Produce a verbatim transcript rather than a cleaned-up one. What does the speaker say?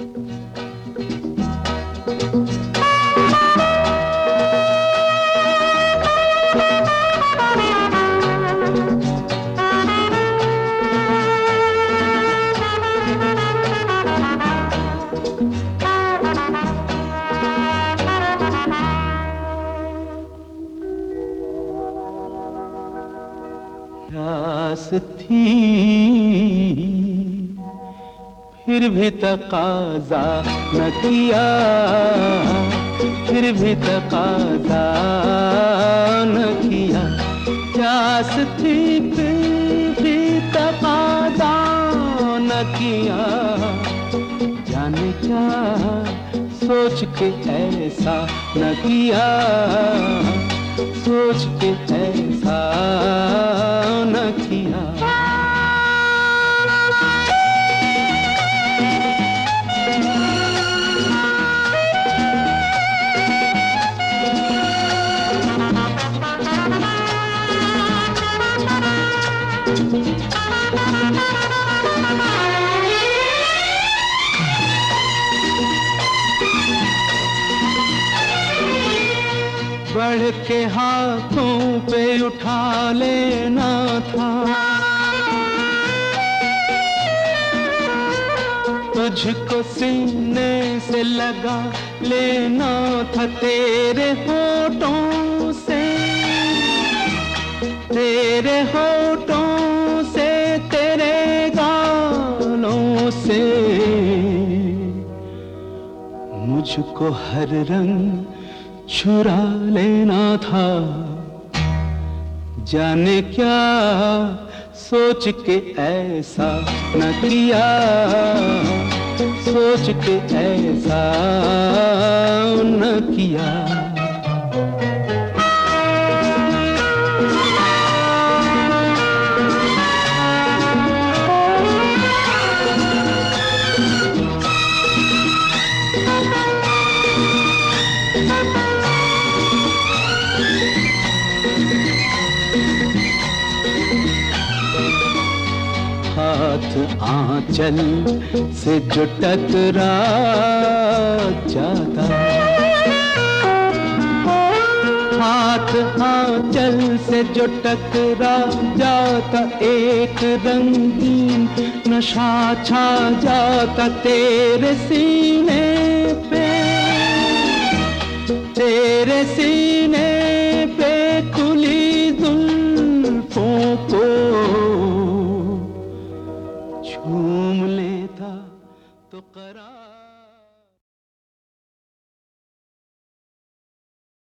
प्यास थी फिर भी तकाज़ा न किया, फिर भी तकाज़ा न किया। प्यास थी फिर भी तकाज़ा न किया। जाने क्या सोच के ऐसा न किया, सोच के ऐसा न किया। बढ़ के हाथों पे उठा लेना था, तुझको सीने से लगा लेना था। तेरे होठों से, तेरे होठों से, तेरे गालों से मुझको हर रंग चुरा लेना था। जाने क्या सोच के ऐसा न किया, सोच के ऐसा न किया। हाथ आंचल से जो टकरा जाता, हाथ आंचल से जो टकरा जाता, एक रंगीन नशा छा जाता तेरे सीने पे, तेरे सीने पे खुली जुल्फों को झूम लेता तो करार।